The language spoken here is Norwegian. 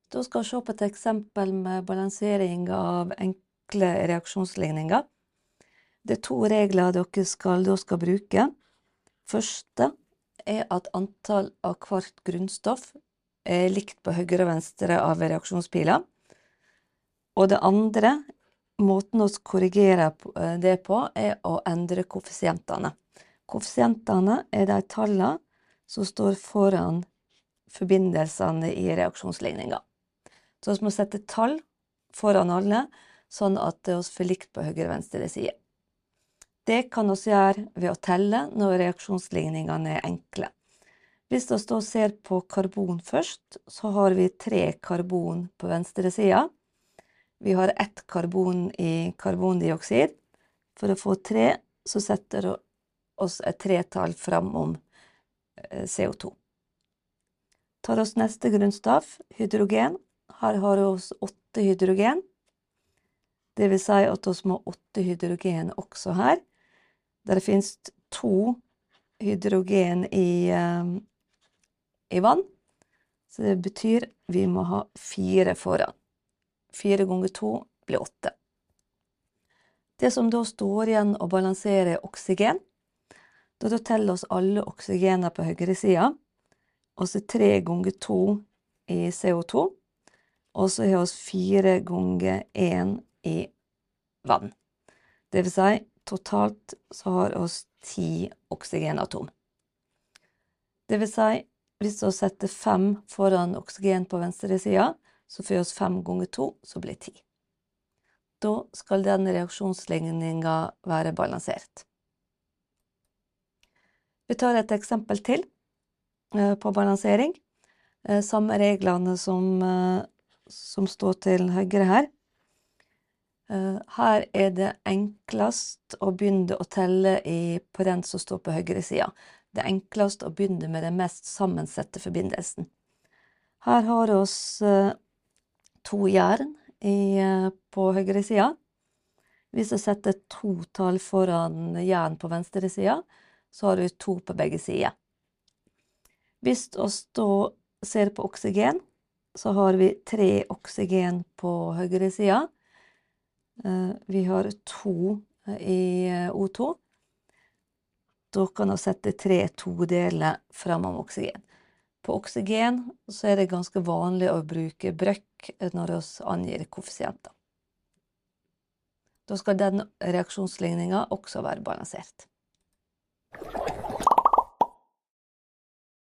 Da skal vi se på et eksempel med balansering av enkle reaksjonsligninger. Det er 2 regler dere skal bruke. Første er at antall av hvert grunnstoff er likt på høyre og venstre av reaksjonspiler. Og det andre, måten å korrigere det på, er å endre koeffisientene. Koeffisientene er de tallene som står foran forbindelsene i reaksjonsligninger. Så vi må sette tall foran alle, sånn at det får likt på høyre og venstre side. Det kan vi gjøre ved å telle når reaksjonsligningene er enkle. Hvis vi da ser på karbon først, så har vi 3 karbon på venstre side. Vi har 1 karbon i karbondioksid. For å få 3, så setter oss et 3-tall fram om CO2. Tar oss neste grunnstoff, hydrogen. Her har vi 8 hydrogen. Det vil si at vi må ha 8 hydrogen også her. Der finnes 2 hydrogen i vann. Så det betyr vi må ha 4 foran. 4 ganger 2 blir 8. Det som da står igjen å balansere er oksygen. Da teller oss alle oksygener på høyre siden. Og så 3 ganger 2 i CO2. Og så har vi 4 ganger 1 i vann. Det vil si, totalt så har vi 10 oksygenatom. Det vil si, hvis vi setter 5 foran oksygen på venstre siden, så får vi 5 ganger 2, så blir 10. Da skal denne reaksjonsligningen være balansert. Vi tar et eksempel til på balansering. Samme reglene som står til høyre her. Her er det enklest å begynne å telle på den som står på høyre siden. Det er enklest å begynne med den mest sammensette forbindelsen. Her har vi 2 jern på høyre siden. Hvis vi setter 2 tall foran jern på venstre siden, så har vi 2 på begge sider. Hvis vi da ser på oksygen, så har vi 3 oksygen på høyre siden. Vi har 2 i O2. Da kan vi sette 3 todeler fram om oksygen. På oksygen så er det ganske vanlig å bruke brøk når vi angir koeffisienter. Da skal den reaksjonsligningen også være balansert.